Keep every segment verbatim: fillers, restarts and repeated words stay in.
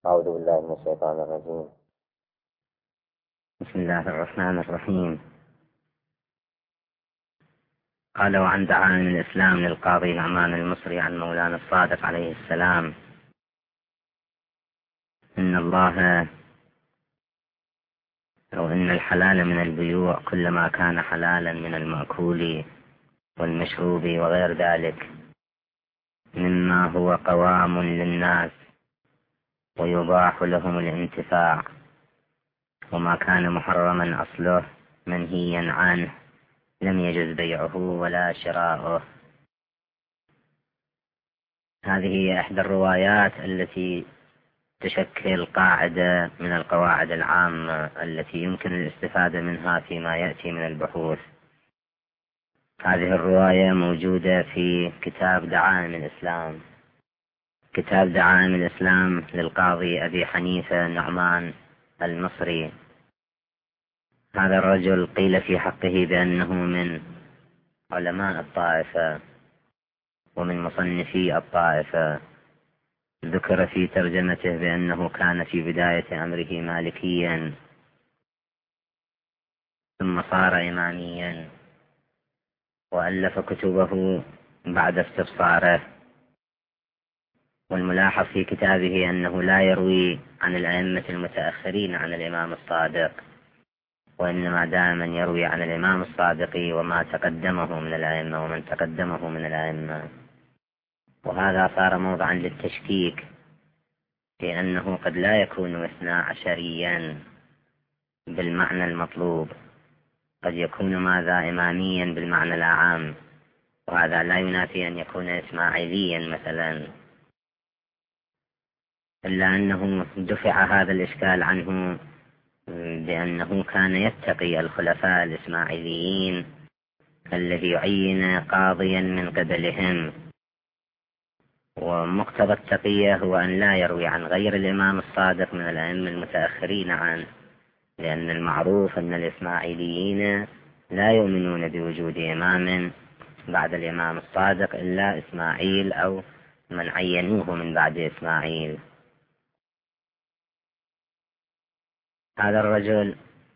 أعوذ بالله من الشيطان الرجيم. بسم الله الرحمن الرحيم. قال: وعن دعائم الإسلام للقاضي نعمان المصري عن مولانا الصادق عليه السلام: إن الله أو إن الحلال من البيوع كلما كان حلالا من المأكول والمشروب وغير ذلك مما هو قوام للناس ويباح لهم الانتفاع، وما كان محرما أصله منهيا عنه لم يجز بيعه ولا شراؤه. هذه هي إحدى الروايات التي تشكل قاعدة من القواعد العامة التي يمكن الاستفادة منها فيما يأتي من البحوث. هذه الرواية موجودة في كتاب دعائم الإسلام كتاب دعائم الإسلام للقاضي أبي حنيفة نعمان المصري. هذا الرجل قيل في حقه بأنه من علماء الطائفة ومن مصنفي الطائفة. ذكر في ترجمته بأنه كان في بداية أمره مالكيا ثم صار إماميا، وألف كتبه بعد استبصاره. والملاحظ في كتابه أنه لا يروي عن الأئمة المتأخرين عن الإمام الصادق، وإنما دائما يروي عن الإمام الصادق وما تقدمه من الأئمة ومن تقدمه من الأئمة. وهذا صار موضعا للتشكيك في أنه قد لا يكون اثنا عشريا بالمعنى المطلوب، قد يكون ماذا إماميا بالمعنى الأعام، وهذا لا ينافي أن يكون إسماعيليا مثلا، إلا أنه دفع هذا الإشكال عنه بأنه كان يتقي الخلفاء الإسماعيليين الذي يعين قاضيا من قبلهم. ومقتضى التقية هو أن لا يروي عن غير الإمام الصادق من الأئمة المتأخرين عنه، لأن المعروف أن الإسماعيليين لا يؤمنون بوجود إمام بعد الإمام الصادق إلا إسماعيل أو من عينوه من بعد إسماعيل. هذا الرجل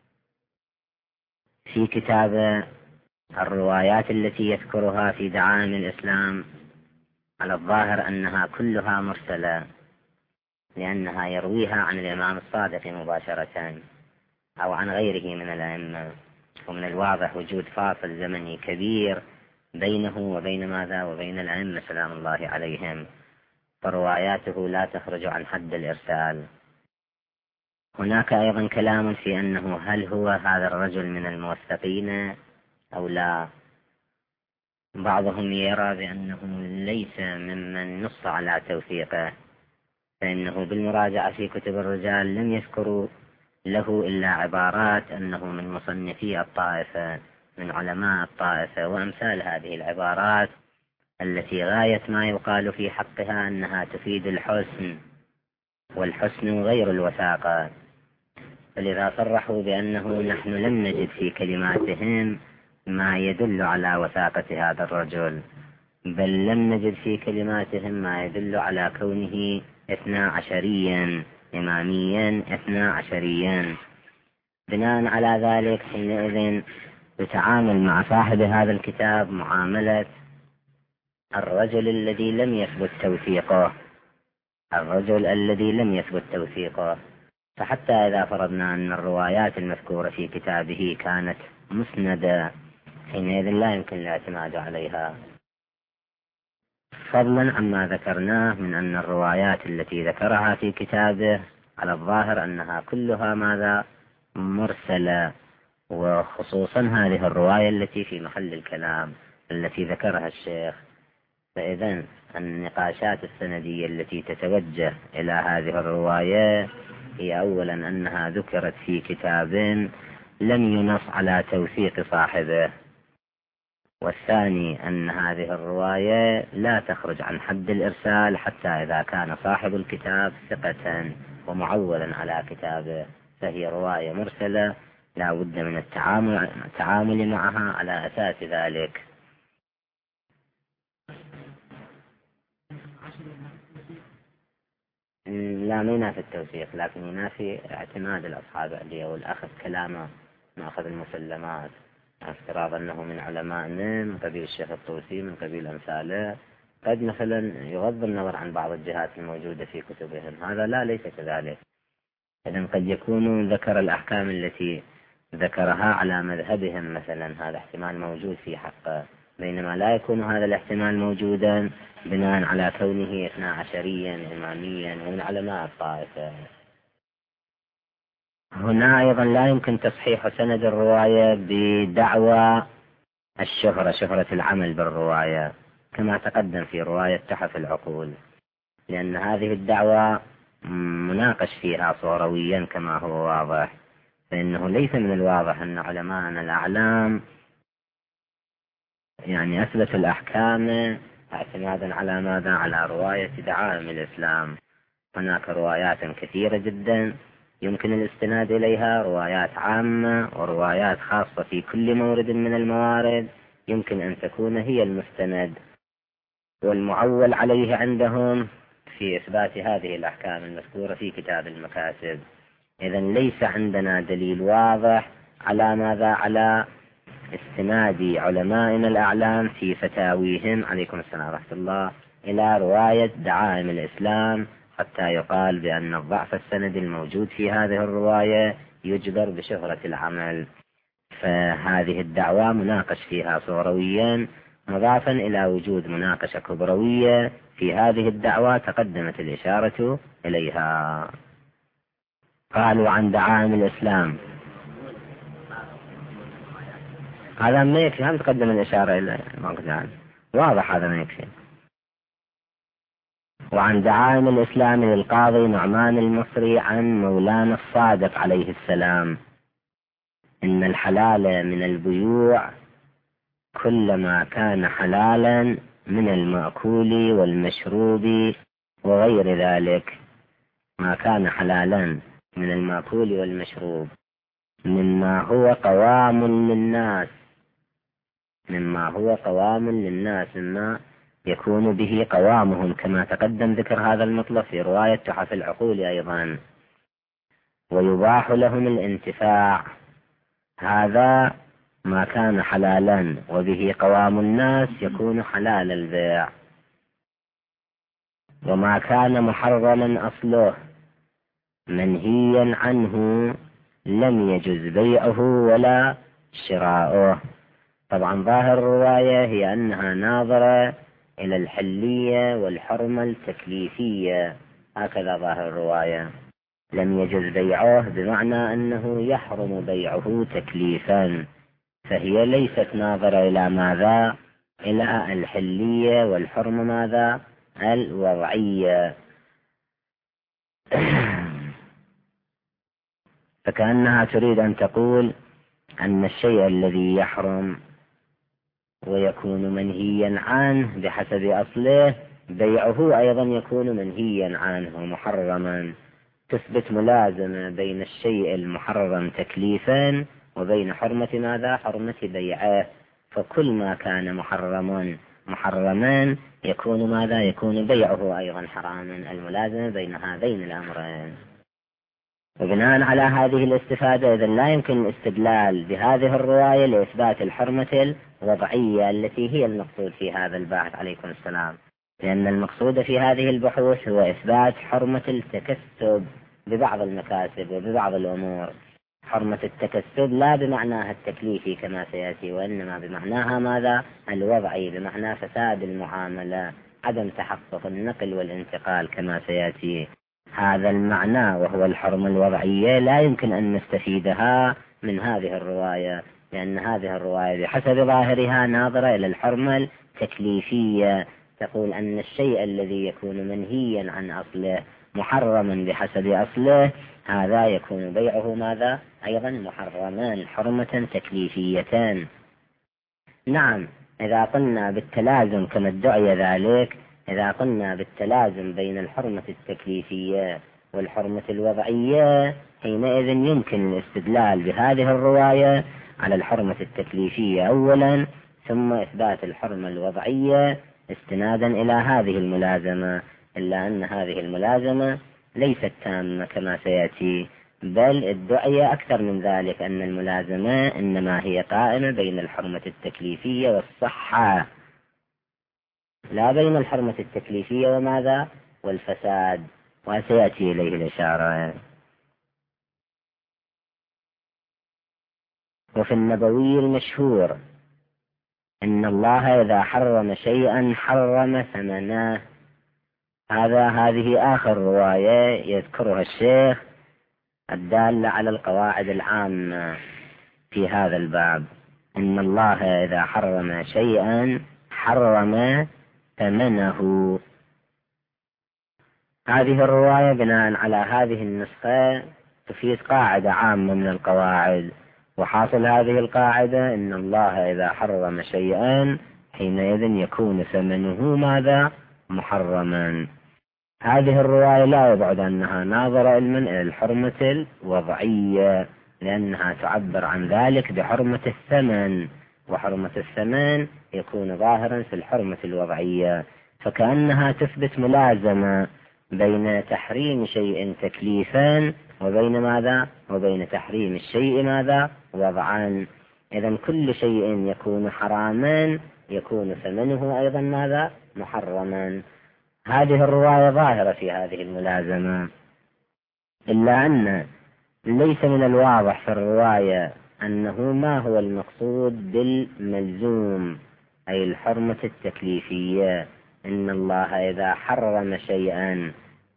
في كتاب الروايات التي يذكرها في دعائم الإسلام على الظاهر أنها كلها مرسلة، لأنها يرويها عن الإمام الصادق مباشرة أو عن غيره من الأئمة، ومن الواضح وجود فاصل زمني كبير بينه وبين ماذا وبين الأئمة سلام الله عليهم، فرواياته لا تخرج عن حد الإرسال. هناك أيضا كلام في أنه هل هو هذا الرجل من الموثقين أو لا. بعضهم يرى بأنه ليس ممن نص على توثيقه، فإنه بالمراجعة في كتب الرجال لم يذكروا له إلا عبارات أنه من مصنفي الطائفة من علماء الطائفة وأمثال هذه العبارات التي غاية ما يقال في حقها أنها تفيد الحسن، والحسن غير الوثاقة. فلذا صرحوا بأنه نحن لم نجد في كلماتهم ما يدل على وثاقة هذا الرجل، بل لم نجد في كلماتهم ما يدل على كونه اثنا عشريا إماميا اثنا عشريا. بناء على ذلك حينئذ يتعامل مع صاحب هذا الكتاب معاملة الرجل الذي لم يثبت توثيقه الرجل الذي لم يثبت توثيقه فحتى إذا فرضنا أن الروايات المذكورة في كتابه كانت مسندة، حينئذ لا يمكن الاعتماد عليها، فضلا عما ذكرناه من أن الروايات التي ذكرها في كتابه على الظاهر أنها كلها ماذا مرسلة، وخصوصا هذه الرواية التي في محل الكلام التي ذكرها الشيخ. فإذا النقاشات السندية التي تتوجه إلى هذه الرواية هي أولا أنها ذكرت في كتاب لم ينص على توثيق صاحبه، والثاني أن هذه الرواية لا تخرج عن حد الإرسال حتى إذا كان صاحب الكتاب ثقة ومعولا على كتابه، فهي رواية مرسلة لا بد من التعامل, التعامل معها على أساس ذلك. لا ما ينافي التوثيق، لكن ينافي اعتماد الأصحاب عليه والأخذ كلامه، نأخذ المسلمات، افتراض أنه من علمائنا من قبيل الشيخ الطوسي من قبيل أمثاله، قد مثلا يغض النظر عن بعض الجهات الموجودة في كتبهم، هذا لا ليس كذلك. إذن قد يكون ذكر الأحكام التي ذكرها على مذهبهم مثلا، هذا احتمال موجود في حقه، بينما لا يكون هذا الاحتمال موجودا بناء على كونه اثنا عشريا إماميا ومن علماء الطائفة. هنا أيضا لا يمكن تصحيح سند الرواية بدعوى الشهرة، شهرة العمل بالرواية كما تقدم في رواية تحف العقول، لأن هذه الدعوة مناقش فيها صورويا كما هو واضح، فإنه ليس من الواضح أن علماءنا الأعلام يعني أثبتوا الأحكام اعتمادا على ماذا؟ على رواية دعائم الإسلام. هناك روايات كثيرة جدا يمكن الاستناد إليها، روايات عامة وروايات خاصة في كل مورد من الموارد يمكن أن تكون هي المستند والمعول عليه عندهم في إثبات هذه الأحكام المذكورة في كتاب المكاسب. إذن ليس عندنا دليل واضح على ماذا؟ على استناد علمائنا الأعلام في فتاويهم عليكم السلام ورحمة الله إلى رواية دعائم الإسلام حتى يقال بأن الضعف السند الموجود في هذه الرواية يجبر بشهرة العمل. فهذه الدعوة مناقش فيها صورويا، مضافا إلى وجود مناقشة كبروية في هذه الدعوة تقدمت الإشارة إليها. قالوا عن دعائم الإسلام، هذا ما يكفي، هم تقدم الإشارة إلى المقدار واضح، هذا ما يكفي. وعن دعائم الإسلام للقاضي نعمان المصري عن مولانا الصادق عليه السلام إن الحلال من البيوع كلما كان حلالا من المأكول والمشروب وغير ذلك، ما كان حلالا من المأكول والمشروب مما هو قوام للناس، مما هو قوام للناس مما يكون به قوامهم، كما تقدم ذكر هذا المطلب في رواية تحف العقول أيضا. ويباح لهم الانتفاع، هذا ما كان حلالا وبه قوام الناس يكون حلال البيع. وما كان محرما أصله منهيا عنه لم يجز بيعه ولا شراؤه. طبعا ظاهر الرواية هي أنها ناظرة إلى الحلية والحرمة التكليفية، هكذا ظاهر الرواية. لم يجز بيعه بمعنى أنه يحرم بيعه تكليفا، فهي ليست ناظرة إلى ماذا؟ إلى الحلية والحرمة ماذا؟ الوضعية. فكأنها تريد أن تقول أن الشيء الذي يحرم ويكون منهيا عنه بحسب أصله بيعه أيضا يكون منهيا عنه محرما، تثبت ملازمة بين الشيء المحرم تكليفا وبين حرمة ماذا؟ حرمة بيعه. فكل ما كان محرما محرما يكون ماذا؟ يكون بيعه أيضا حراما، الملازمة بين هذين الأمرين. وبناء على هذه الاستفادة إذن لا يمكن الاستدلال بهذه الرواية لإثبات الحرمة الوضعية التي هي المقصود في هذا البحث عليكم السلام، لأن المقصود في هذه البحوث هو إثبات حرمة التكسب ببعض المكاسب وببعض الأمور. حرمة التكسب لا بمعناها التكليفي كما سيأتي، وإنما بمعناها ماذا؟ الوضعي، بمعنى فساد المعاملة، عدم تحقق النقل والانتقال كما سيأتي. هذا المعنى وهو الحرمة الوضعية لا يمكن أن نستفيدها من هذه الرواية، لأن هذه الرواية بحسب ظاهرها ناظرة إلى الحرمة التكليفية، تقول أن الشيء الذي يكون منهيا عن أصله محرما بحسب أصله هذا يكون بيعه ماذا؟ أيضا محرما، حرمة تكليفية. نعم، إذا قلنا بالتلازم كما ادعي ذلك، إذا قلنا بالتلازم بين الحرمة التكليفية والحرمة الوضعية حينئذ يمكن الاستدلال بهذه الرواية على الحرمة التكليفية أولا، ثم إثبات الحرمة الوضعية استنادا إلى هذه الملازمة، إلا أن هذه الملازمة ليست تامة كما سيأتي، بل ادعي أكثر من ذلك أن الملازمة إنما هي قائمة بين الحرمة التكليفية والصحة، لا بين الحرمة التكليفية وماذا والفساد، وسيأتي إليه الإشارة. وفي النبوي المشهور إن الله إذا حرم شيئا حرم ثمنه، هذا هذه آخر رواية يذكرها الشيخ الدالة على القواعد العامة في هذا الباب، إن الله إذا حرم شيئا حرم ثمنه. هذه الرواية بناء على هذه النسخة تفيد قاعدة عامة من القواعد، وحاصل هذه القاعدة إن الله إذا حرم شيئا حينئذ يكون ثمنه ماذا محرما. هذه الرواية لا يبعد أنها ناظرة إلى الحرمة الوضعية، لأنها تعبر عن ذلك بحرمة الثمن، وحرمة الثمن يكون ظاهرا في الحرمة الوضعية، فكأنها تثبت ملازمة بين تحريم شيء تكليفا وبين ماذا وبين تحريم الشيء ماذا وضعا. إذن كل شيء يكون حراما يكون ثمنه أيضا ماذا محرما. هذه الرواية ظاهرة في هذه الملازمة، إلا أن ليس من الواضح في الرواية أنه ما هو المقصود بالملزوم، أي الحرمة التكليفية. إن الله إذا حرم شيئا،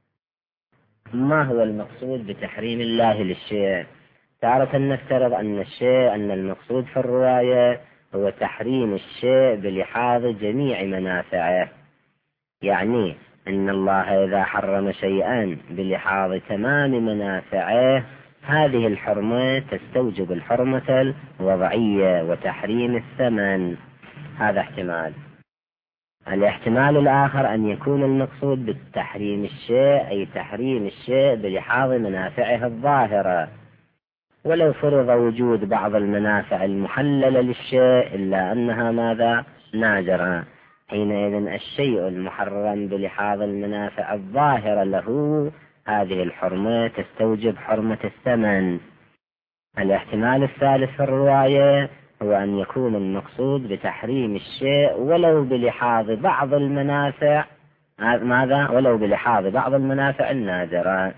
ما هو المقصود بتحريم الله للشيء؟ تارة نفترض أن الشيء أن المقصود في الرواية هو تحريم الشيء بلحاظ جميع منافعه، يعني إن الله إذا حرم شيئا بلحاظ تمام منافعه، هذه الحرمة تستوجب الحرمة الوضعية وتحريم الثمن. هذا احتمال. الاحتمال الآخر أن يكون المقصود بالتحريم الشيء أي تحريم الشيء بلحاظ منافعه الظاهرة، ولو فرض وجود بعض المنافع المحللة للشيء إلا أنها ماذا نادرة، حينئذ الشيء المحرم بلحاظ المنافع الظاهرة له هذه الحرمة تستوجب حرمة الثمن. الاحتمال الثالث في الرواية هو أن يكون المقصود بتحريم الشيء ولو بلحاظ بعض المنافع ماذا ولو بلحاظ بعض المنافع النادرة،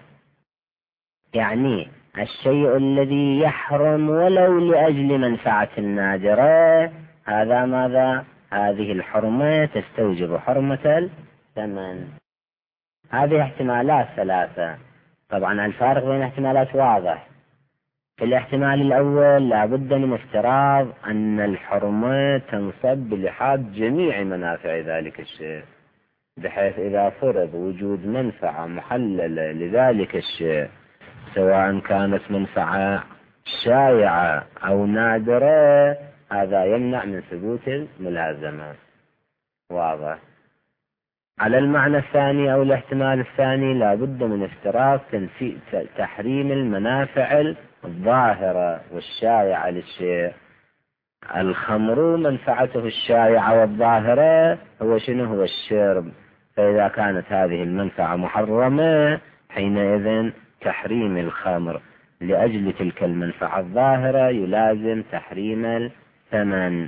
يعني الشيء الذي يحرم ولو لأجل منفعة نادرة، هذا ماذا هذه الحرمة تستوجب حرمة الثمن. هذه احتمالات ثلاثة. طبعا الفارق بين الاحتمالات واضح. في الاحتمال الأول لا بد من افتراض أن الحرمة تنصب بلحاظ جميع منافع ذلك الشيء، بحيث إذا فرض وجود منفعة محللة لذلك الشيء سواء كانت منفعة شائعة أو نادرة، هذا يمنع من ثبوت الملازمة. واضح. على المعنى الثاني أو الاحتمال الثاني لا بد من افتراض تحريم المنافع الظاهرة والشائعة للشيء. الخمر منفعته الشائعة والظاهرة هو شنو؟ هو الشرب، فإذا كانت هذه المنفعة محرمة حينئذ تحريم الخمر لأجل تلك المنفعة الظاهرة يلازم تحريم الثمن.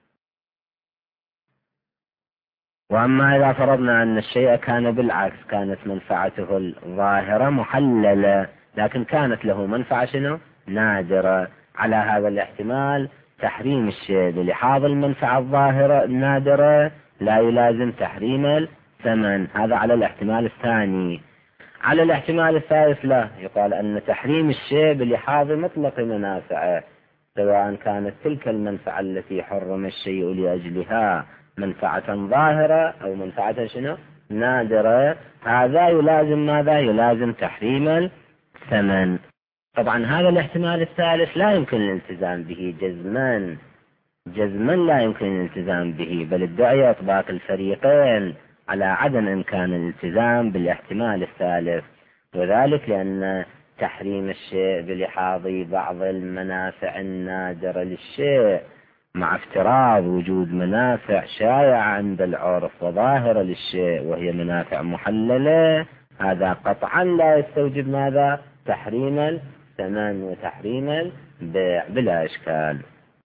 وأما إذا فرضنا أن الشيء كان بالعكس، كانت منفعته الظاهرة محللة لكن كانت له منفعة شنو؟ نادرة، على هذا الاحتمال تحريم الشيء بلحاظ المنفعة الظاهرة النادرة لا يلازم تحريم الثمن. هذا على الاحتمال الثاني. على الاحتمال الثالث لا، يقال أن تحريم الشيء بلحاظ مطلق منافعه، سواء كانت تلك المنفعة التي حرم الشيء لأجلها منفعة ظاهرة أو منفعة شنو؟ نادرة، هذا يلازم ماذا؟ يلازم تحريم الثمن. طبعا هذا الاحتمال الثالث لا يمكن الالتزام به جزما، جزما لا يمكن الالتزام به، بل ادعي إطباق الفريقين على عدم إمكان الالتزام بالاحتمال الثالث، وذلك لأن تحريم الشيء بلحاظ بعض المنافع النادرة للشيء مع افتراض وجود منافع شائعة عند العرف وظاهرة للشيء وهي منافع محللة، هذا قطعا لا يستوجب ماذا؟ تحريم الثمن وتحريم البيع بلا إشكال.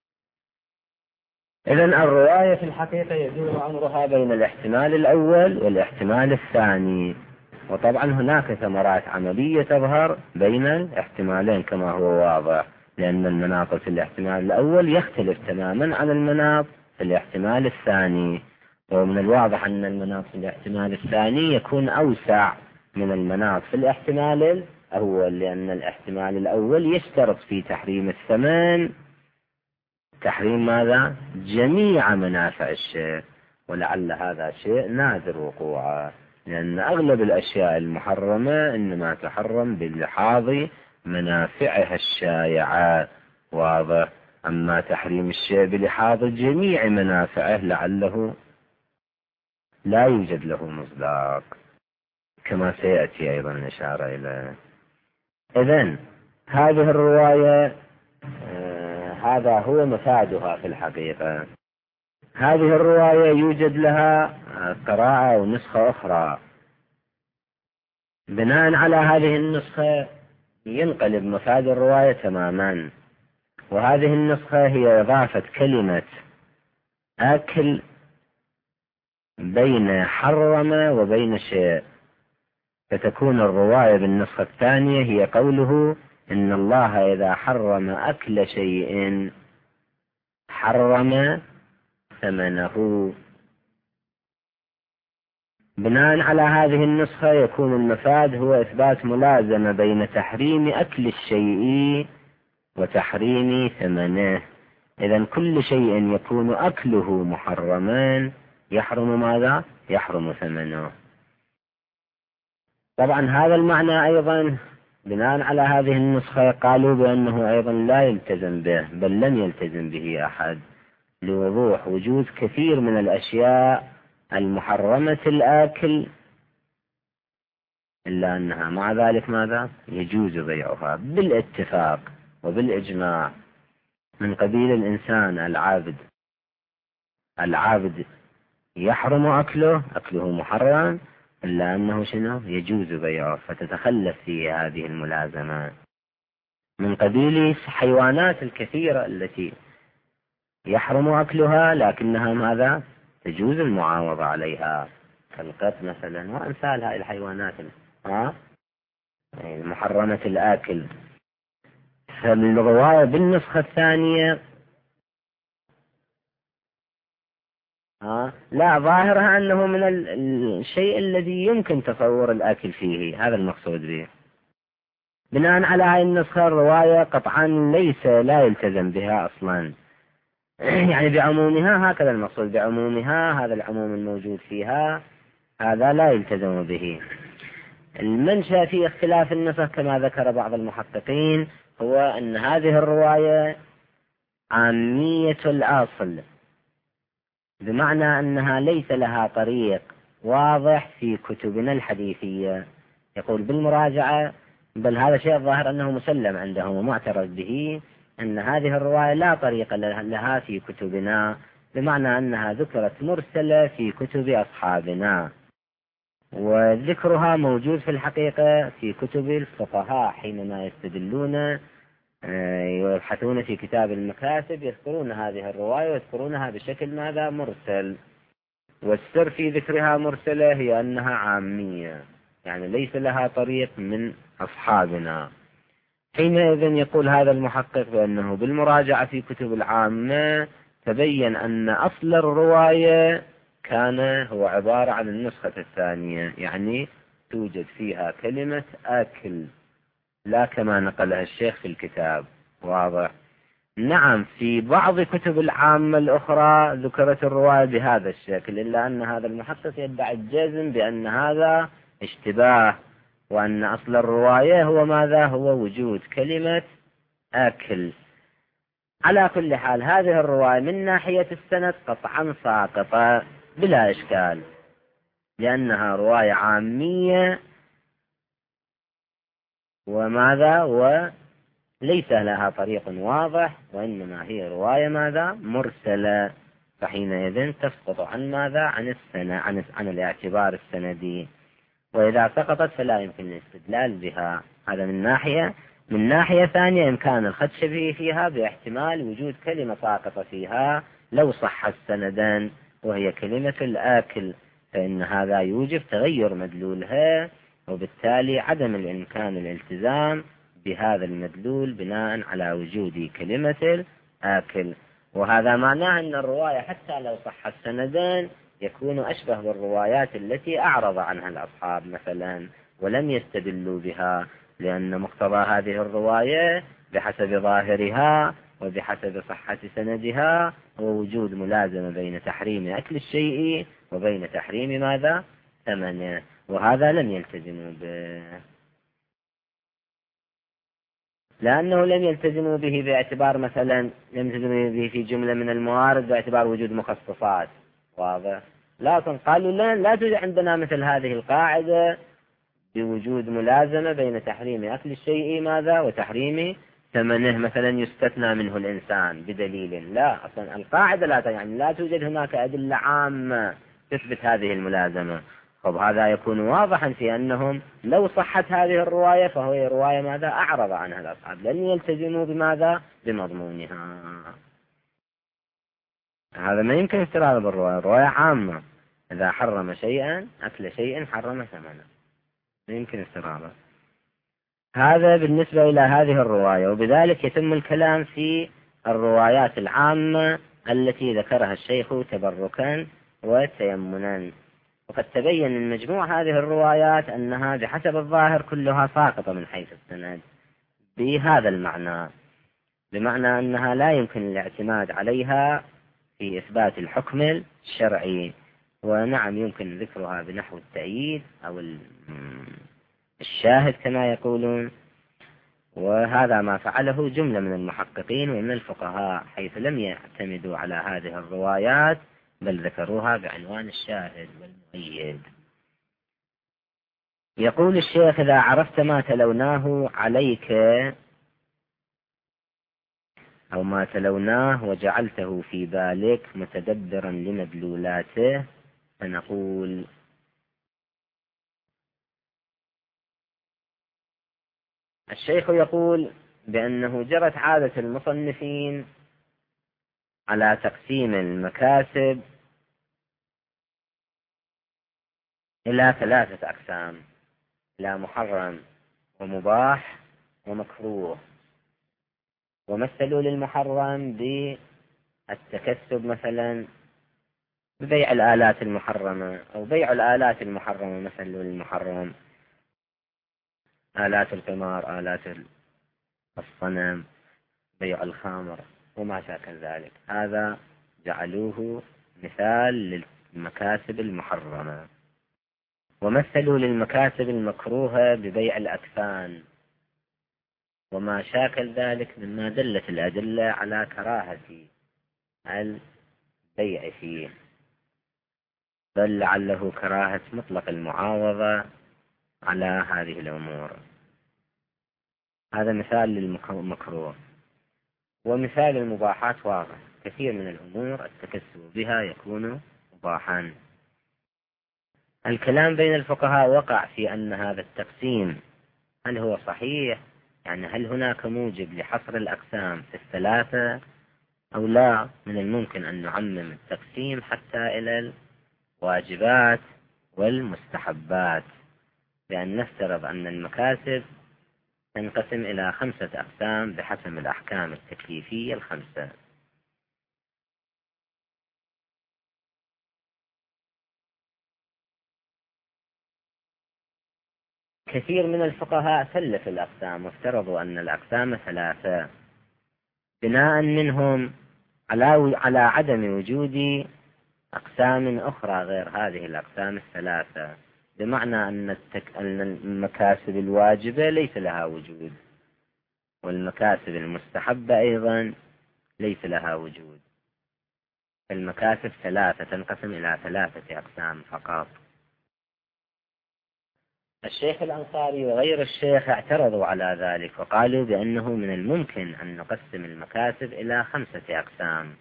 إذن الرواية في الحقيقة يدور أمرها بين الاحتمال الأول والاحتمال الثاني، وطبعا هناك ثمرات عملية تظهر بين الاحتمالين كما هو واضح، لأن المناط في الاحتمال الأول يختلف تماما عن المناط في الاحتمال الثاني، ومن الواضح أن المناط في الاحتمال الثاني يكون أوسع من المناط في الاحتمال الأول، لأن الاحتمال الأول يشترط في تحريم الثمن تحريم ماذا؟ جميع منافع الشيء، ولعل هذا شيء نادر وقوعه، لأن أغلب الأشياء المحرمة إنما تحرم بلحاظ منافعها الشائعة، واضح. أما تحريم الشيء بلحاظ جميع منافعه لعله لا يوجد له مصداق، كما سيأتي أيضا الإشارة إليه. إذن هذه الرواية آه هذا هو مفادها في الحقيقة. هذه الرواية يوجد لها قراءة ونسخة أخرى، بناء على هذه النسخة ينقلب مفاد الرواية تماما، وهذه النسخة هي إضافة كلمة أكل بين حرم وبين شيء، فتكون الرواية بالنسخة الثانية هي قوله إن الله إذا حرم أكل شيء حرم ثمنه. بناء على هذه النسخة يكون المفاد هو إثبات ملازمة بين تحريم أكل الشيء وتحريم ثمنه. إذن كل شيء يكون أكله محرما يحرم ماذا؟ يحرم ثمنه. طبعا هذا المعنى أيضا بناء على هذه النسخة قالوا بأنه أيضا لا يلتزم به، بل لم يلتزم به أحد، لوضوح وجود كثير من الأشياء المحرمة الآكل إلا أنها مع ذلك ماذا؟ يجوز بيعها بالاتفاق وبالإجماع، من قبيل الإنسان العابد. العابد يحرم أكله، أكله محرم، إلا أنه شنو؟ يجوز بيعه، فتتخلف فيه هذه الملازمة. من قبيل الحيوانات الكثيرة التي يحرم أكلها لكنها ماذا؟ تجوز المعاوضة عليها، كالقط مثلا وأمثال هذه الحيوانات ها المحرمة الآكل. فالرواية بالنسخة الثانية ها لا ظاهرها أنه من الشيء الذي يمكن تصور الآكل فيه، هذا المقصود به. بناء على هذه النسخة الرواية قطعا ليس لا يلتزم بها أصلا، يعني بعمومها، هكذا المقصود بعمومها، هذا العموم الموجود فيها هذا لا يلتزم به. المنشأ في اختلاف النسخ كما ذكر بعض المحققين هو أن هذه الرواية عامية الأصل، بمعنى أنها ليس لها طريق واضح في كتبنا الحديثية. يقول بالمراجعة، بل هذا شيء ظاهر أنه مسلم عندهم ومعترف به، أن هذه الرواية لا طريق لها في كتبنا، بمعنى أنها ذكرت مرسلة في كتب أصحابنا، وذكرها موجود في الحقيقة في كتب الفقهاء حينما يستدلون يبحثون في كتاب المكاسب يذكرون هذه الرواية ويذكرونها بشكل ماذا؟ مرسل. والسر في ذكرها مرسلة هي أنها عامية، يعني ليس لها طريق من أصحابنا. حينئذ يقول هذا المحقق بأنه بالمراجعة في كتب العامة تبين أن أصل الرواية كان هو عبارة عن النسخة الثانية، يعني توجد فيها كلمة أكل لا كما نقلها الشيخ في الكتاب، واضح. نعم في بعض كتب العامة الأخرى ذكرت الرواية بهذا الشكل، إلا أن هذا المحقق يدعي الجزم بأن هذا اشتباه، وأن أصل الرواية هو ماذا؟ هو وجود كلمة أكل. على كل حال هذه الرواية من ناحية السند قطعا ساقطة بلا إشكال، لأنها رواية عامية وماذا؟ وليس لها طريق واضح، وإنما هي رواية ماذا؟ مرسلة، فحينئذ تسقط عن ماذا؟ عن السنة، عن, عن الاعتبار السندي. وإذا سقطت فلا يمكن الاستدلال بها. هذا من ناحية. من ناحية ثانية إمكان الخدشبي فيها باحتمال وجود كلمة ساقطة فيها لو صحت سندا وهي كلمة الآكل، فإن هذا يوجب تغير مدلولها، وبالتالي عدم الإمكان الالتزام بهذا المدلول بناء على وجود كلمة الآكل. وهذا معناه أن الرواية حتى لو صحت سندا يكون أشبه بالروايات التي أعرض عنها الأصحاب مثلا ولم يستدلوا بها، لأن مقتضى هذه الرواية بحسب ظاهرها وبحسب صحة سندها هو وجود ملازمة بين تحريم أكل الشيء وبين تحريم ماذا؟ ثمنه، وهذا لم يلتزموا به، لأنه لم يلتزموا به باعتبار مثلا لم يلتزموا به في جملة من الموارد باعتبار وجود مخصصات. واضح؟ لكن قالوا لا, لا توجد عندنا مثل هذه القاعدة بوجود ملازمة بين تحريم أكل الشيء ماذا وتحريم ثمنه، مثلا يستثنى منه الإنسان بدليل. لا، أصلا القاعدة لا يعني لا توجد هناك أدلة عامة تثبت هذه الملازمة. طب هذا يكون واضحا في أنهم لو صحت هذه الرواية فهو رواية ماذا أعرض عنها الأصحاب، لن يلتزموا بماذا بمضمونها. هذا ما يمكن استراد بالرواية، الرواية عامة، إذا حرم شيئا أكل شيء حرم ثمنه، ما يمكن استراده. هذا بالنسبة إلى هذه الرواية. وبذلك يتم الكلام في الروايات العامة التي ذكرها الشيخ تبركا وتيمنا. وقد تبين من مجموع هذه الروايات أنها بحسب الظاهر كلها ساقطة من حيث السند بهذا المعنى، بمعنى أنها لا يمكن الاعتماد عليها في إثبات الحكم الشرعي. ونعم يمكن ذكرها بنحو التأييد أو الشاهد كما يقولون، وهذا ما فعله جملة من المحققين ومن الفقهاء، حيث لم يعتمدوا على هذه الروايات بل ذكروها بعنوان الشاهد والمؤيد. يقول الشيخ: إذا عرفت ما تلوناه عليك أو ما تلوناه وجعلته في بالك متدبرا لمدلولاته، فنقول: الشيخ يقول بأنه جرت عادة المصنفين على تقسيم المكاسب إلى ثلاثة أقسام: إلى محرم ومباح ومكروه. ومثلوا للمحرم بالتكسب مثلا ببيع الآلات المحرمة، أو بيع الآلات المحرمة مثلوا للمحرم آلات القمار، آلات الصنم، بيع الخمر وما شاكل ذلك، هذا جعلوه مثال للمكاسب المحرمة. ومثلوا للمكاسب المكروهة ببيع الأكفان وما شاكل ذلك مما دلت الأدلة على كراهة البيع فيه، بل لعله كراهة مطلق المعاوضة على هذه الأمور. هذا مثال للمكروه. ومثال المباحات واضح، كثير من الأمور التكسب بها يكون مباحا. الكلام بين الفقهاء وقع في أن هذا التقسيم هل هو صحيح، يعني هل هناك موجب لحصر الأقسام في الثلاثة أو لا. من الممكن أن نعمم التقسيم حتى إلى الواجبات والمستحبات، بأن نفترض أن المكاسب تنقسم إلى خمسة أقسام بحسب الأحكام التكليفية الخمسة. كثير من الفقهاء ثلث الأقسام وافترضوا أن الأقسام ثلاثة، بناء منهم على على عدم وجود أقسام أخرى غير هذه الأقسام الثلاثة، بمعنى أن, التك... أن المكاسب الواجبة ليس لها وجود، والمكاسب المستحبة أيضا ليس لها وجود. المكاسب ثلاثة تنقسم إلى ثلاثة أقسام فقط. الشيخ الأنصاري وغير الشيخ اعترضوا على ذلك وقالوا بأنه من الممكن أن نقسم المكاسب إلى خمسة أقسام،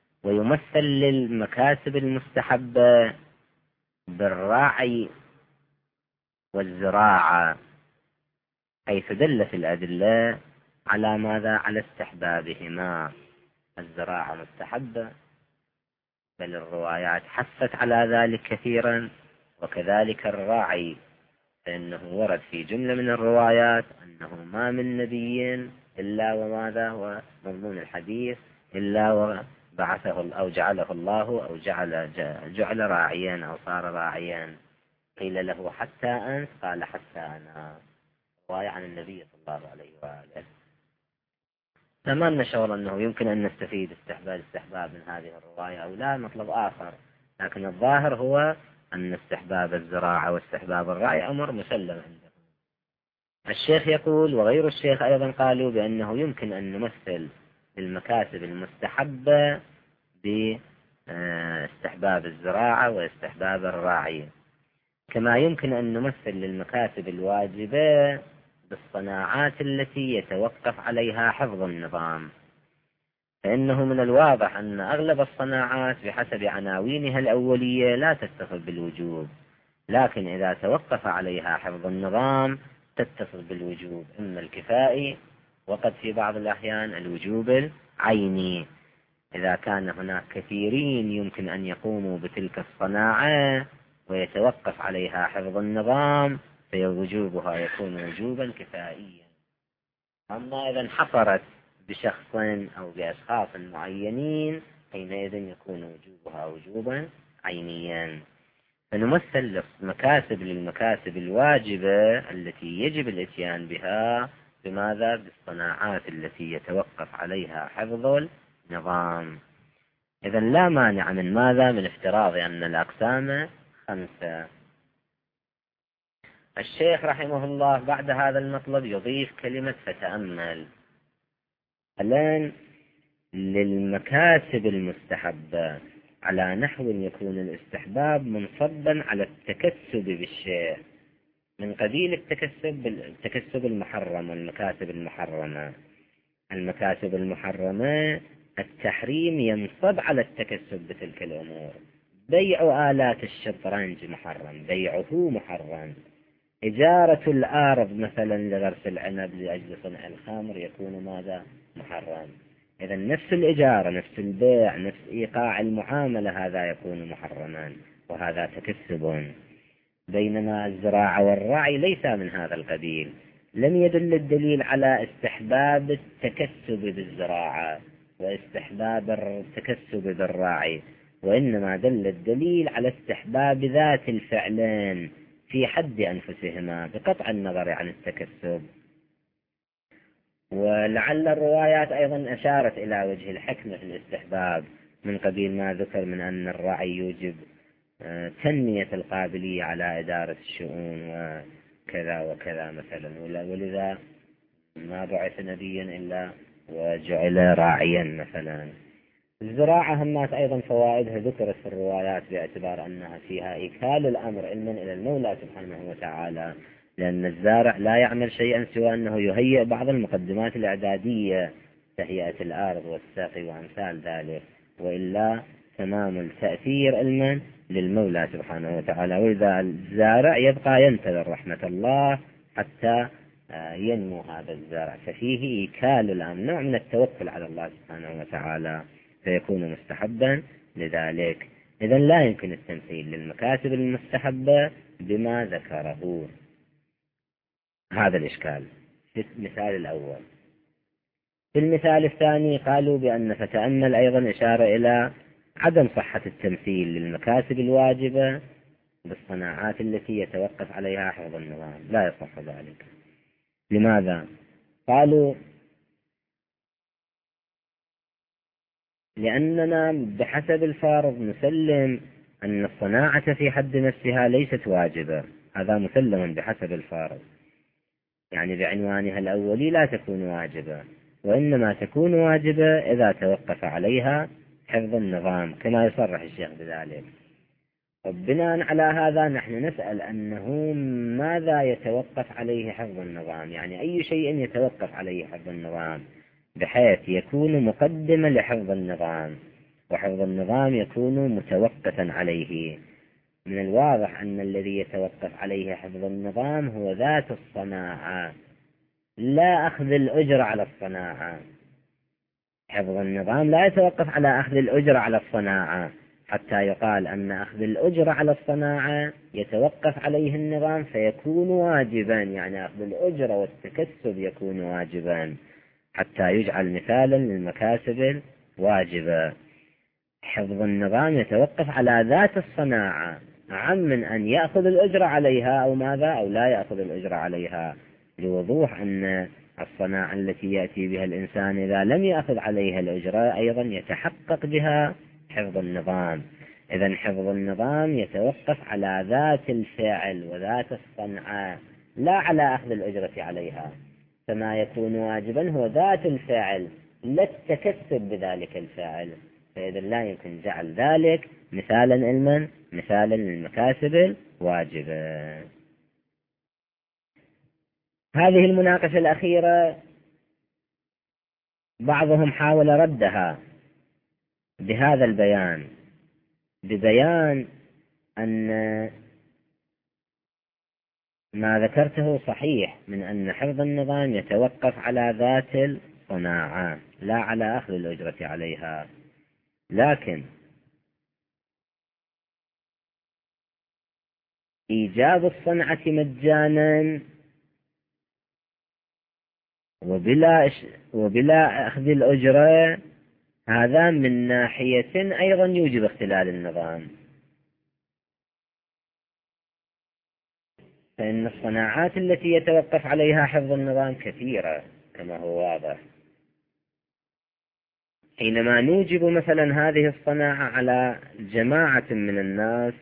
ويمثل للمكاسب المستحبة بالراعي والزراعة، حيث دلت الأدلة على ماذا؟ على استحبابهما. الزراعة مستحبة، بل الروايات حثت على ذلك كثيرا، وكذلك الراعي، فإنه ورد في جملة من الروايات أنه ما من نبي إلا وماذا هو مضمون الحديث إلا وبعثه أو جعله الله أو جعل جعل راعيا أو صار راعيا. قيل له حتى أنت؟ قال حتى أنا. رواية عن النبي صلى الله عليه وآله. تمام. نشعر أنه يمكن أن نستفيد استحباب استحباب من هذه الرواية أو لا، مطلب آخر، لكن الظاهر هو أن استحباب الزراعة واستحباب الرعي أمر مسلم عندهم. الشيخ يقول وغير الشيخ أيضا قالوا بأنه يمكن أن نمثل المكاسب المستحبة باستحباب الزراعة واستحباب الرعي، كما يمكن أن نمثل للمكاسب الواجبة بالصناعات التي يتوقف عليها حفظ النظام. فإنه من الواضح أن أغلب الصناعات بحسب عناوينها الأولية لا تتصل بالوجوب، لكن إذا توقف عليها حفظ النظام تتصل بالوجوب، إما الكفائي وقد في بعض الأحيان الوجوب العيني. إذا كان هناك كثيرين يمكن أن يقوموا بتلك الصناعة ويتوقف عليها حفظ النظام فوجوبها يكون وجوبا كفائيا. أما إذا انحصرت بشخص أو بأشخاص معينين حينئذ يكون وجوبها وجوبا عينيا. فنمثل المكاسب للمكاسب الواجبة التي يجب الاتيان بها بماذا؟ بالصناعات التي يتوقف عليها حفظ النظام. إذا لا مانع من ماذا؟ من افتراض أن الأقسام خمسة. الشيخ رحمه الله بعد هذا المطلب يضيف كلمة فتأمل. الآن للمكاسب المستحبة على نحو يكون الاستحباب منصبا على التكسب بالشيء، من قبيل التكسب التكسب المحرم والمكاسب المحرمة. المكاسب المحرمة التحريم ينصب على التكسب بتلك الأمور. بيع آلات الشطرنج محرم، بيعه محرم. إجارة الأرض مثلا لغرس العنب لأجل صنع الخمر يكون ماذا؟ محرم. إذا نفس الإجارة، نفس البيع، نفس إيقاع المعاملة هذا يكون محرما، وهذا تكسب. بينما الزراعة والرعي ليس من هذا القبيل. لم يدل الدليل على استحباب التكسب بالزراعة واستحباب التكسب بالراعي، وإنما دل الدليل على استحباب ذات الفعلين في حد أنفسهما بقطع النظر عن التكسب. ولعل الروايات أيضا أشارت إلى وجه الحكمة في الاستحباب، من قبيل ما ذكر من أن الرعي يوجب تنمية القابلية على إدارة الشؤون وكذا وكذا مثلا، ولذا ما بعث نبيا إلا وجعل راعيا مثلا. الزراعة همات أيضا فوائدها ذكرت في الروايات باعتبار أنها فيها إيكال الأمر علما إلى المولى سبحانه وتعالى، لأن الزارع لا يعمل شيئا سوى أنه يهيئ بعض المقدمات الإعدادية، تهيئة الأرض والسقي وأمثال ذلك، وإلا تمام التأثير علما للمولى سبحانه وتعالى. وإذا الزارع يبقى ينتظر رحمة الله حتى ينمو هذا الزرع، ففيه إيكال الأمر، نوع من التوكل على الله سبحانه وتعالى، فيكون مستحبا لذلك. إذا لا يمكن التمثيل للمكاسب المستحبة بما ذكره. هذا الإشكال في المثال الأول. في المثال الثاني قالوا بأن فتأمل أيضا إشارة إلى عدم صحة التمثيل للمكاسب الواجبة بالصناعات التي يتوقف عليها حفظ النظام، لا يصح ذلك. لماذا؟ قالوا لأننا بحسب الفارض نسلم أن الصناعة في حد نفسها ليست واجبة، هذا مسلم بحسب الفارض، يعني بعنوانها الأولي لا تكون واجبة، وإنما تكون واجبة إذا توقف عليها حفظ النظام كما يصرح الشيخ بذلك. وبناء على هذا نحن نسأل أنه ماذا يتوقف عليه حفظ النظام، يعني أي شيء يتوقف عليه حفظ النظام بحيث يكون مقدمة لحفظ النظام، وحفظ النظام يكون متوقفا عليه. من الواضح أن الذي يتوقف عليه حفظ النظام هو ذات الصناعة، لا أخذ الأجرة على الصناعة. حفظ النظام لا يتوقف على أخذ الأجرة على الصناعة، حتى يقال أن أخذ الأجرة على الصناعة يتوقف عليه النظام فيكون واجبا، يعني أخذ الأجرة والتكسب يكون واجبا حتى يجعل مثالا للمكاسب الواجبة. حفظ النظام يتوقف على ذات الصناعة عن من أن يأخذ الأجرة عليها أو ماذا أو لا يأخذ الأجرة عليها، لوضوح أن الصناعة التي يأتي بها الإنسان إذا لم يأخذ عليها الأجرة أيضا يتحقق بها حفظ النظام. إذن حفظ النظام يتوقف على ذات الفعل وذات الصنعة لا على أخذ الأجرة عليها، فما يكون واجبا هو ذات الفعل لا التكسب بذلك الفعل، فإذا لا يمكن جعل ذلك مثالا علما مثالا للمكاسب الواجبة. هذه المناقشة الأخيرة بعضهم حاول ردها بهذا البيان، ببيان أن ما ذكرته صحيح من أن حفظ النظام يتوقف على ذات الصناعة لا على أخذ الأجرة عليها، لكن إيجاب الصنعة مجانا وبلا وبلا أخذ الأجرة هذا من ناحية أيضا يوجب اختلال النظام، فإن الصناعات التي يتوقف عليها حفظ النظام كثيرة كما هو واضح. حينما نوجب مثلا هذه الصناعة على جماعة من الناس،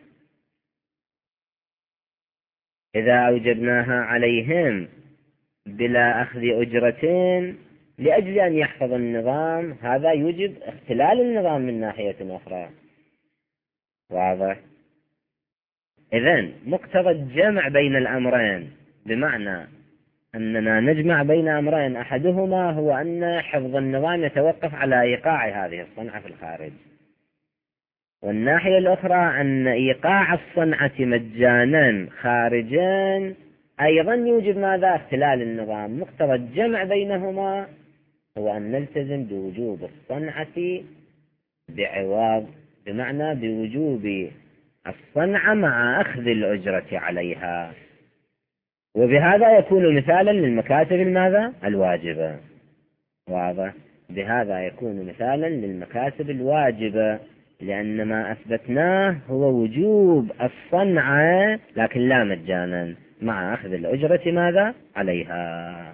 إذا أوجبناها عليهم بلا أخذ أجرتين لأجل أن يحفظ النظام هذا يوجب اختلال النظام من ناحية أخرى. واضح؟ إذن مقتضى الجمع بين الأمرين بمعنى أننا نجمع بين أمرين، أحدهما هو أن حفظ النظام يتوقف على إيقاع هذه الصنعة في الخارج، والناحية الأخرى أن إيقاع الصنعة مجانا خارجا أيضا يوجب ماذا؟ اختلال النظام. مقتضى الجمع بينهما هو أن نلتزم بوجوب الصنعة بعوض، بمعنى بوجوب الصنعة مع أخذ الأجرة عليها، وبهذا يكون مثالا للمكاسب الماذا؟ الواجبة. واضح؟ بهذا يكون مثالا للمكاسب الواجبة، لأن ما أثبتناه هو وجوب الصنعة لكن لا مجانا مع أخذ الأجرة ماذا؟ عليها.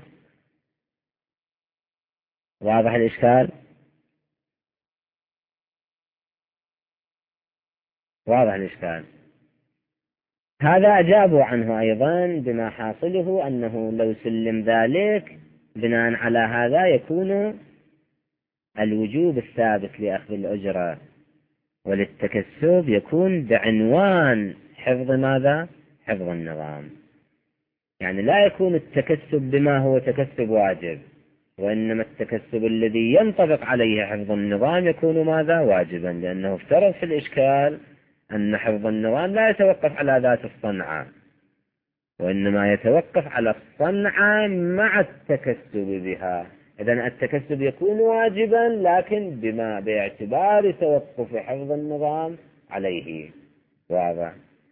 واضح الإشكال؟ واضح الإشكال. هذا أجابوا عنه أيضا بما حاصله أنه لو سلم ذلك بناء على هذا يكون الوجوب الثابت لأخذ الأجرة وللتكسب يكون بعنوان حفظ ماذا؟ حفظ النظام، يعني لا يكون التكسب بما هو تكسب واجب، وإنما التكسب الذي ينطبق عليه حفظ النظام يكون ماذا؟ واجبا، لأنه افترض في الإشكال أن حفظ النظام لا يتوقف على ذات الصنعة، وإنما يتوقف على الصنعة مع التكسب بها. إذن التكسب يكون واجبا لكن بما باعتبار توقف حفظ النظام عليه. واضح؟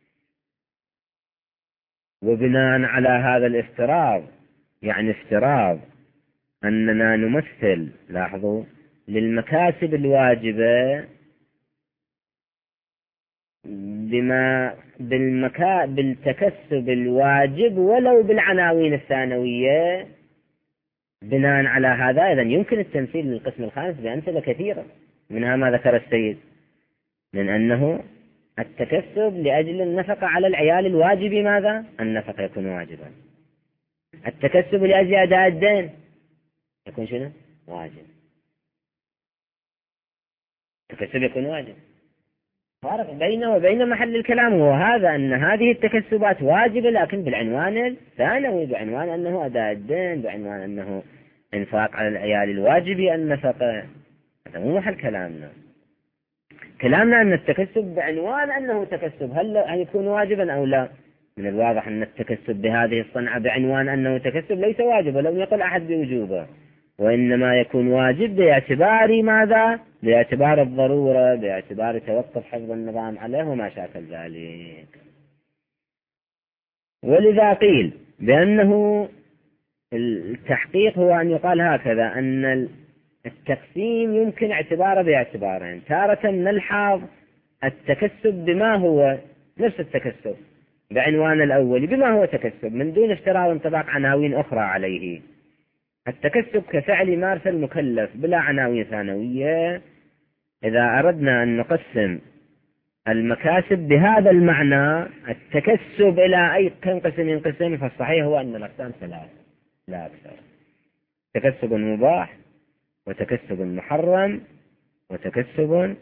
وبناء على هذا الافتراض، يعني افتراض أننا نمثل، لاحظوا، للمكاسب الواجبة بما بالمكا بالتكسب الواجب ولو بالعناوين الثانوية. بناء على هذا إذن يمكن التمثيل للقسم الخامس بأمثلة كثيرة، منها ما ذكر السيد من أنه التكسب لأجل النفقة على العيال الواجب ماذا؟ النفقة يكون واجبا. التكسب لأجل أداء الدين يكون شنو؟ واجب. التكسب يكون واجب. فارق بينه وبين محل الكلام هو هذا، أن هذه التكسبات واجبة لكن بالعنوان الثانوي، بعنوان أنه أداء الدين، بعنوان أنه إنفاق على العيال الواجب النفقة. هذا مو محل كلامنا. كلامنا أن التكسب بعنوان أنه تكسب، هل يكون واجبا أو لا؟ من الواضح أن التكسب بهذه الصنعة بعنوان أنه تكسب ليس واجبا، لم يقل أحد بوجوبه، وإنما يكون واجب باعتبار ماذا؟ باعتبار الضرورة، باعتبار توقف حفظ النظام عليه وما شاكل ذلك. ولذا قيل بأنه التحقيق هو أن يقال هكذا، أن التقسيم يمكن اعتباره باعتبارين. تارة نلحظ التكسب بما هو نفس التكسب بعنوان الأول بما هو تكسب من دون افتراض انطباق عناوين أخرى عليه. التكسب كفعل يمارس المكلف بلا عناوين ثانوية. إذا أردنا أن نقسم المكاسب بهذا المعنى التكسب إلى أي قسم ينقسم، فالصحيح هو أن الأقسام ثلاث لا أكثر: تكسب مباح، وتكسب محرم، وتكسب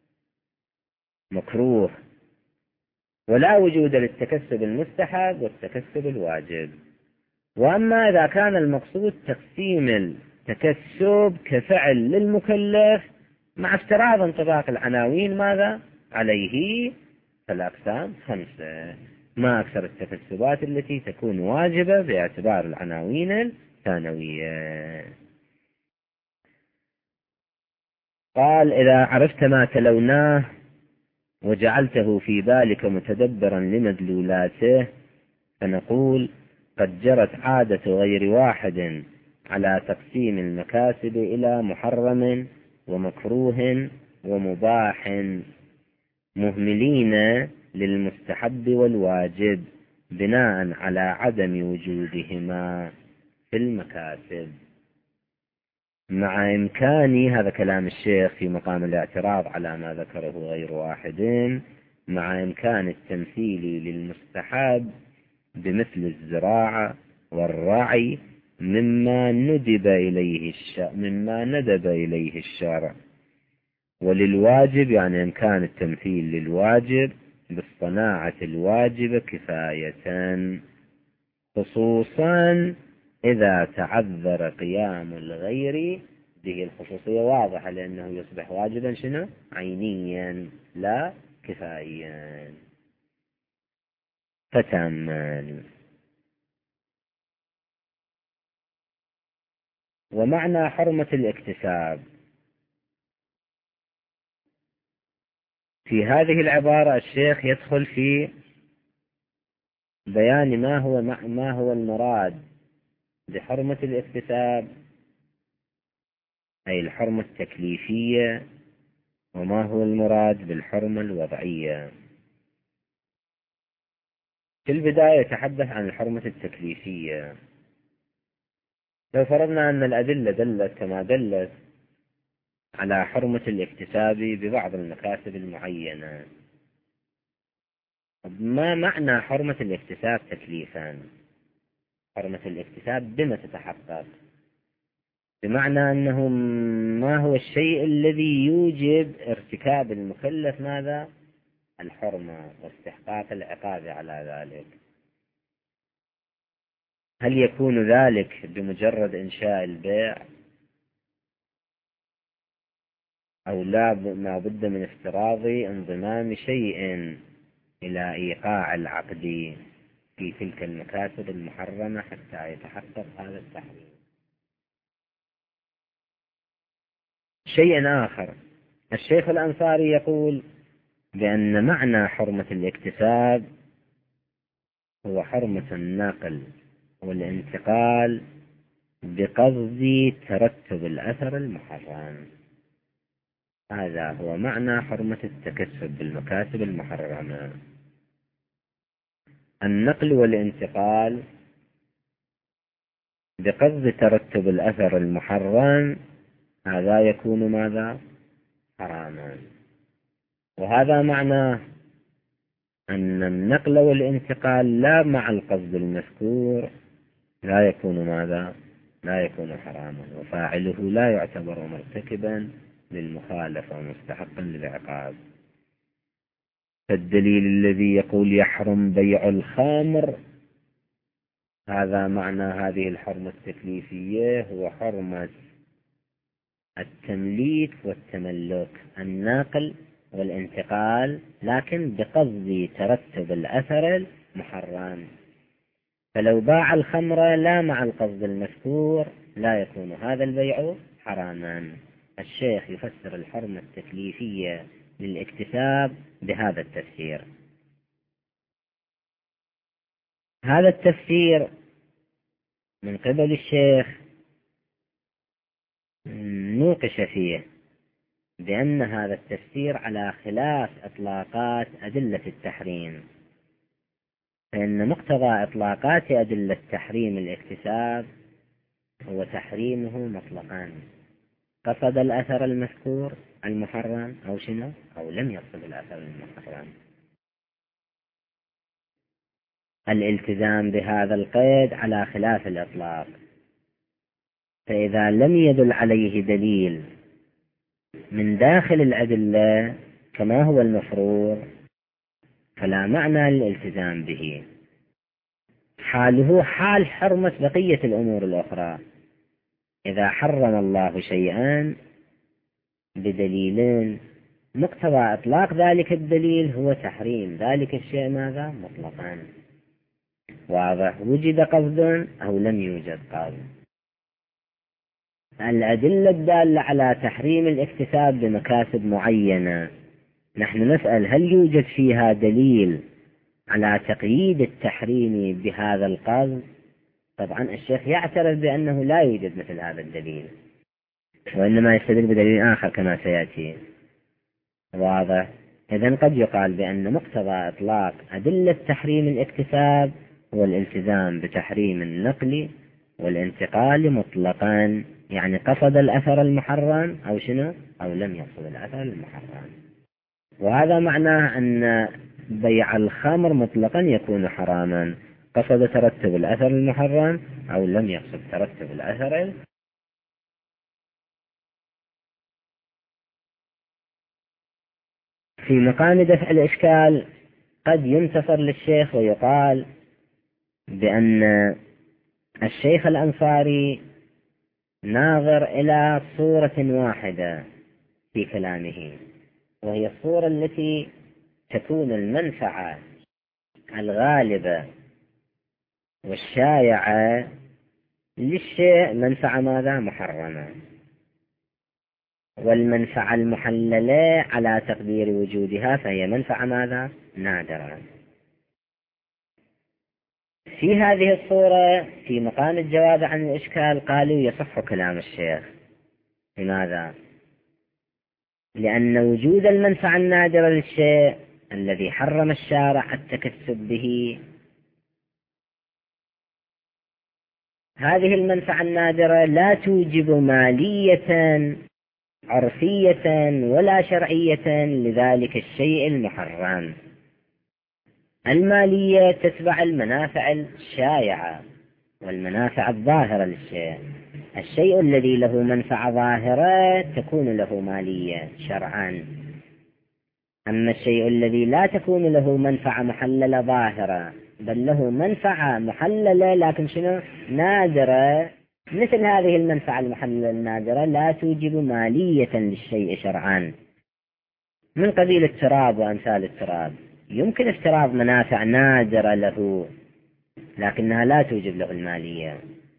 مكروه، ولا وجود للتكسب المستحب والتكسب الواجب. وأما إذا كان المقصود تقسيم التكسب كفعل للمكلف مع افتراض انطباق العناوين ماذا عليه، فالأقسام خمسة، ما أكثر التكسبات التي تكون واجبة باعتبار العناوين الثانوية. قال: إذا عرفت ما تلوناه وجعلته في بالك متدبرا لمدلولاته، فنقول: قد جرت عادة غير واحد على تقسيم المكاسب إلى محرم ومكروه ومباح، مهملين للمستحب والواجب بناء على عدم وجودهما في المكاسب، مع إمكان، هذا كلام الشيخ في مقام الاعتراض على ما ذكره غير واحد، مع إمكان التمثيل للمستحب بمثل الزراعة والرعي مما ندب إليه الشرع مما ندب إليه الشرع، وللواجب يعني إمكان التمثيل للواجب بالصناعة الواجبة كفاية، خصوصا إذا تعذر قيام الغير به. الخصوصية واضحة لأنه يصبح واجبا شنو؟ عينيا لا كفايا. فتأمل: ومعنى حرمة الاكتساب. في هذه العبارة الشيخ يدخل في بيان ما هو ما هو المراد بحرمة الاكتساب، أي الحرمة التكليفية، وما هو المراد بالحرمة الوضعية. في البداية يتحدث عن الحرمة التكليفية. لو فرضنا أن الأدلة دلت كما دلت على حرمة الاكتساب ببعض المكاسب المعينة، ما معنى حرمة الاكتساب تكليفا؟ حرمة الاكتساب بما تتحقق؟ بمعنى أنه ما هو الشيء الذي يوجب ارتكاب المكلف ماذا؟ الحرمة واستحقاق العقاب على ذلك. هل يكون ذلك بمجرد إنشاء البيع، أو لا ما بد من افتراض انضمام شيء إلى إيقاع العقد في تلك المكاسب المحرمة حتى يتحقق هذا التحريم؟ شيء آخر، الشيخ الأنصاري يقول بأن معنى حرمة الاكتساب هو حرمة النقل والانتقال بقصد ترتب الأثر المحرم. هذا هو معنى حرمة التكسب بالمكاسب المحرمة: النقل والانتقال بقصد ترتب الأثر المحرم، هذا يكون ماذا؟ حراما. وهذا معناه أن النقل والانتقال لا مع القصد المذكور لا يكون ماذا؟ لا يكون حراما، وفاعله لا يعتبر مرتكبا للمخالفة ومستحقا للعقاب. فالدليل الذي يقول يحرم بيع الخمر، هذا معنى هذه الحرمة التكليفية هو حرمة التمليك والتملك، النقل والانتقال، لكن بقصد ترتب الأثر المحرم. فلو باع الخمر لا مع القصد المذكور لا يكون هذا البيع حراما. الشيخ يفسر الحرمة التكليفية للاكتساب بهذا التفسير. هذا التفسير من قبل الشيخ نوقش فيه بأن هذا التفسير على خلاف إطلاقات أدلة التحريم، فإن مقتضى إطلاقات أدلة تحريم الاكتساب هو تحريمه مطلقا، قصد الأثر المذكور المحرم أو شنو أو لم يقصد الأثر المحرم. الالتزام بهذا القيد على خلاف الإطلاق، فإذا لم يدل عليه دليل من داخل الأدلة كما هو المفروض فلا معنى للالتزام به. حاله حال حرمة بقية الأمور الأخرى. إذا حرم الله شيئا بدليل مقتضى إطلاق ذلك الدليل هو تحريم ذلك الشيء ماذا مطلقا، واضح، وجد قصد أو لم يوجد قصد. الأدلة الدالة على تحريم الاكتساب بمكاسب معينة نحن نسأل هل يوجد فيها دليل على تقييد التحريم بهذا القصد؟ طبعا الشيخ يعترف بأنه لا يوجد مثل هذا الدليل، وإنما يستدل بدليل آخر كما سيأتي، واضح. إذن قد يقال بأن مقتضى إطلاق أدلة تحريم الاكتساب هو الالتزام بتحريم النقل والانتقال مطلقا، يعني قصد الأثر المحرم أو شنو أو لم يقصد الأثر المحرم. وهذا معناه أن بيع الخمر مطلقا يكون حراما، قصد ترتب الأثر المحرم أو لم يقصد ترتب الأثر. في مقام دفع الإشكال قد ينتصر للشيخ ويقال بأن الشيخ الأنصاري ناظر إلى صورة واحدة في كلامه، وهي الصورة التي تكون المنفعة الغالبة والشائعة للشيء منفعة ماذا محرمة، والمنفعة المحللة على تقدير وجودها فهي منفعة ماذا نادرة. في هذه الصورة في مقام الجواب عن الإشكال قالوا يصح كلام الشيخ. لماذا؟ لأن وجود المنفعة النادرة للشيء الذي حرم الشارع التكسب به، هذه المنفعة النادرة لا توجب مالية عرفية ولا شرعية لذلك الشيء المحرم. المالية تتبع المنافع الشائعة والمنافع الظاهرة للشيء. الشيء الذي له منفعة ظاهرة تكون له مالية شرعا، أما الشيء الذي لا تكون له منفعة محللة ظاهرة بل له منفعة محللة لكن شنو نادرة، مثل هذه المنفعة المحللة النادرة لا توجب مالية للشيء شرعا، من قبيل التراب وأمثال التراب. يمكن افتراض منافع نادرة له لكنها لا توجب له المالية.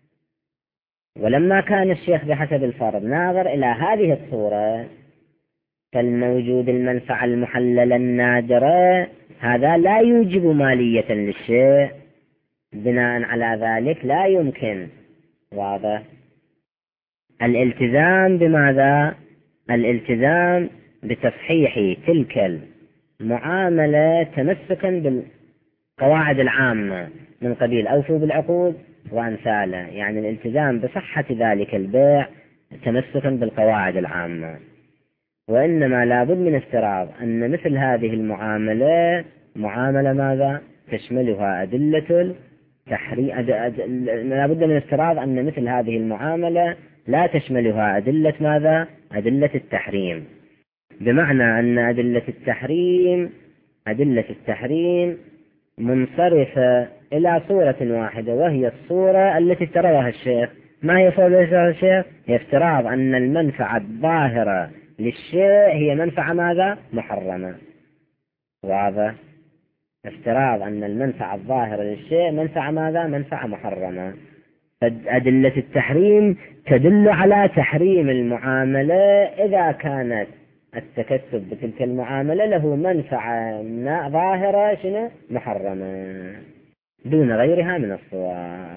ولما كان الشيخ بحسب الفرض ناظر إلى هذه الصورة فالموجود المنفعة المحللة النادرة هذا لا يوجب مالية للشيء، بناء على ذلك لا يمكن واضح الالتزام بماذا؟ الالتزام بتصحيح تلك المعاملة تمسكا بالقواعد العامة من قبيل أوفوا بالعقود وأمثاله، يعني الالتزام بصحة ذلك البيع تمسكا بالقواعد العامة. وإنما لابد من افتراض أن مثل هذه المعاملة معاملة ماذا؟ تشملها أدلة التحريم. أد... أد... لابد من افتراض أن مثل هذه المعاملة لا تشملها أدلة ماذا؟ أدلة التحريم، بمعنى أن أدلة التحريم أدلة التحريم منصرفة إلى صورة واحدة، وهي الصورة التي افترضها الشيخ. ما هي صورة الشيخ؟ هي افتراض أن المنفعة الظاهرة للشيء هي منفعة ماذا؟ محرمة. واضح؟ افتراض أن المنفعة الظاهرة للشيء منفعة ماذا؟ منفعة محرمة. فأدلة التحريم تدل على تحريم المعاملة إذا كانت التكسب بتلك المعاملة له منفعة ظاهرة شنو؟ محرمة دون غيرها من الصور.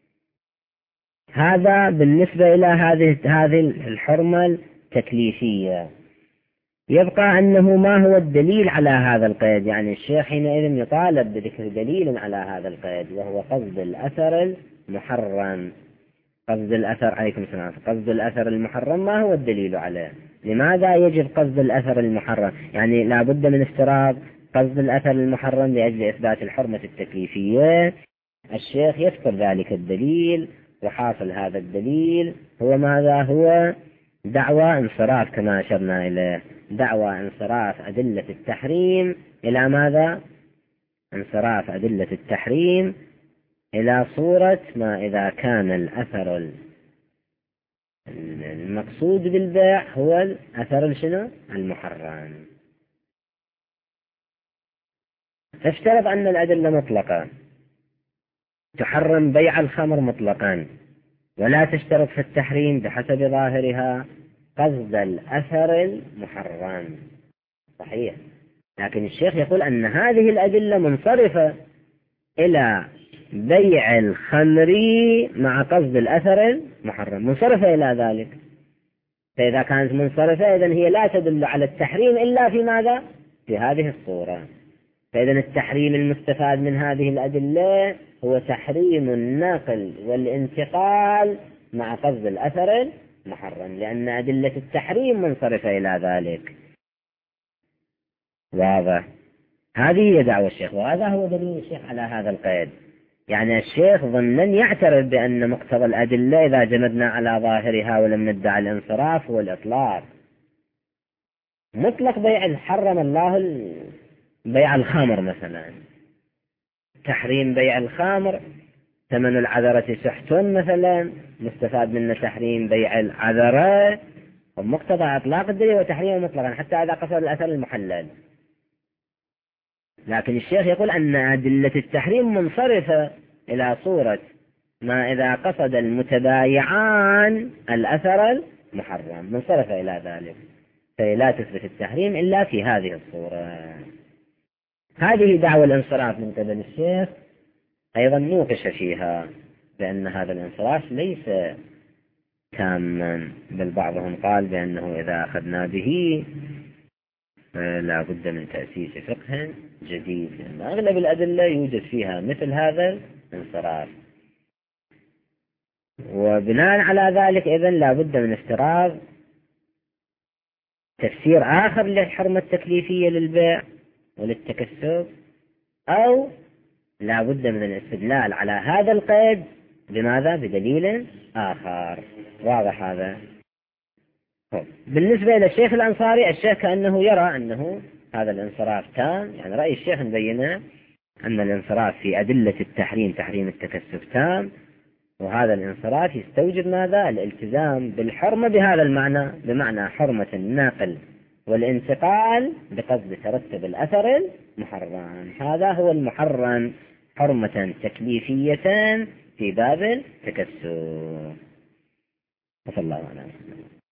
هذا بالنسبة إلى هذه هذه الحرمة التكليفية. يبقى أنه ما هو الدليل على هذا القيد؟ يعني الشيخ حينئذ يطالب بذكر دليل على هذا القيد، وهو قصد الأثر المحرم. قصد الأثر عليكم السلام. قصد الأثر المحرم ما هو الدليل عليه؟ لماذا يجب قصد الأثر المحرم؟ يعني لا بد من افتراض قصد الأثر المحرم لأجل إثبات الحرمة التكليفية. الشيخ يذكر ذلك الدليل، وحاصل هذا الدليل هو ماذا؟ هو دعوى انصراف كما أشرنا إليه، دعوى انصراف أدلة التحريم إلى ماذا؟ انصراف أدلة التحريم إلى صورة ما إذا كان الأثر المقصود بالبيع هو الأثر شنو؟ المحرم. فافترض أن الأدلة مطلقة تحرم بيع الخمر مطلقا، ولا تشترط في التحريم بحسب ظاهرها قصد الأثر المحرم. صحيح، لكن الشيخ يقول أن هذه الأدلة منصرفة إلى بيع الخمر مع قصد الأثر المحرم، منصرفة إلى ذلك. فإذا كانت منصرفة إذن هي لا تدل على التحريم إلا في ماذا؟ في هذه الصورة. فإذا التحريم المستفاد من هذه الأدلة هو تحريم النقل والانتقال مع قصد الأثر المحرم، لأن أدلة التحريم منصرفة إلى ذلك. واضح؟ هذه هي دعوة الشيخ، وهذا هو دليل الشيخ على هذا القيد. يعني الشيخ ضمنا يعترف بأن مقتضى الأدلة إذا جمدنا على ظاهرها ولم ندعي الانصراف هو الإطلاق. مطلق بيع حرم الله بيع الخمر مثلا، تحريم بيع الخمر، ثمن العذرة سحت مثلا، مستفاد منه تحريم بيع العذرة، ومقتضى إطلاق الدليل وتحريمه مطلقا حتى إذا قصد الأثر المحلل. لكن الشيخ يقول أن أدلة التحريم منصرفة إلى صورة ما إذا قصد المتبايعان الأثر المحرم، منصرفة إلى ذلك، فلا تثبت التحريم إلا في هذه الصورة. هذه دعوة الانصراف من قبل الشيخ أيضا نوقش فيها بأن هذا الانصراف ليس تاما، بل بعضهم قال بأنه إذا أخذنا به لا بد من تأسيس فقه جديد، لأن أغلب الأدلة يوجد فيها مثل هذا الانصراف. وبناء على ذلك إذن لا بد من افتراض تفسير آخر للحرمة التكليفية للبيع وللتكسب، أو لا بد من الاستدلال على هذا القيد بماذا؟ بدليل آخر. واضح هذا؟ بالنسبة إلى الشيخ الأنصاري، الشيخ كأنه يرى أنه هذا الانصراف تام، يعني رأي الشيخ نبينه أن الانصراف في أدلة التحريم تحريم التكسب تام، وهذا الانصراف يستوجب ماذا؟ الالتزام بالحرمة بهذا المعنى، بمعنى حرمة الناقل والانتقال بقصد ترتب الأثر المحرم. هذا هو المحرم حرمة تكليفية في باب التكسب. وصلى الله عليه وسلم.